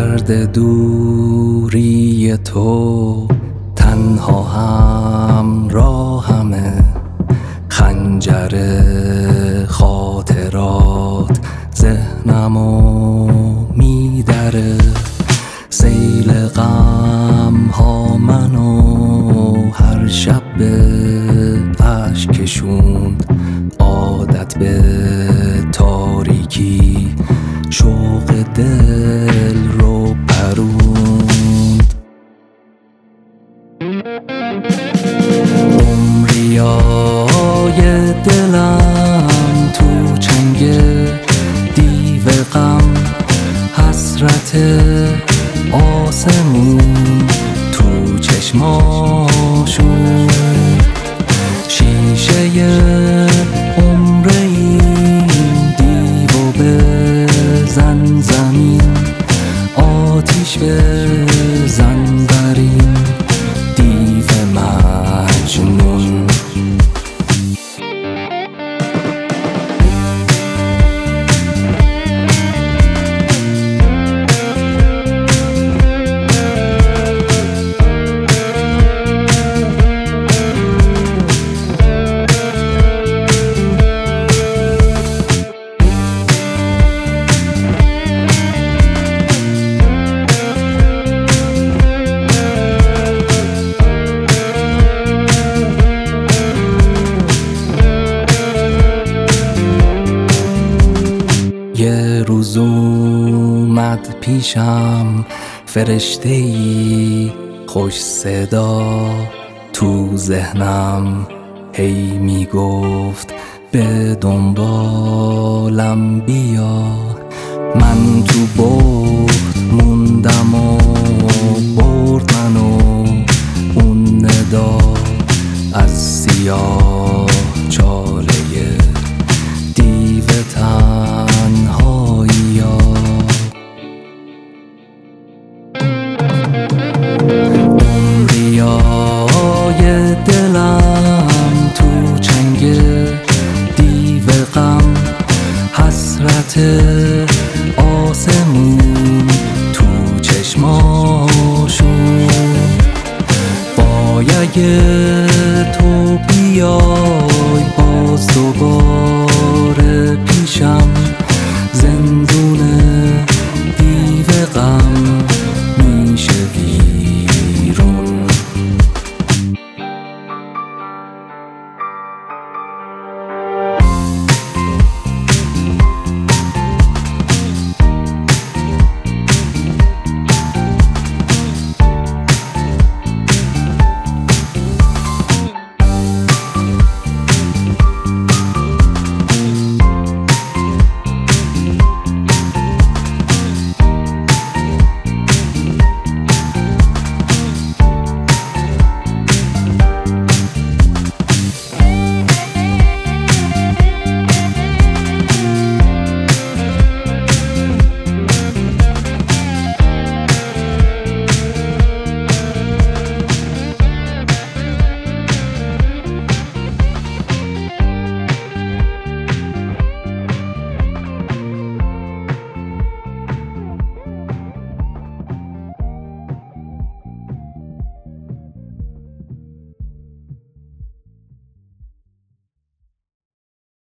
درد دوری تو تنها همراهمه، خنجر خاطرات ذهنمو میدره، سیل غم ها منو هر شب به اشک کشوند، عادت به تاریکی شوق دل رو پروند. عمریای دلم تو چنگ دیو غم، حسرت آسمون تو چشماشون، شیشه عمر این دیو بزن زمین، آتیش بزن بر این دیو مجنون. یه روز اومد پیشم فرشته‌ای خوش صدا، تو ذهنم هی میگفت به دنبالم بیا. من تو برد موندم و برد منو اون ندا، از سیاه چاله دیو تنهایی ها. عمریای دلم تو چنگ دیو غم، حسرت آسمون تو چشماشون، باید تو بیای باز دوباره پیشم،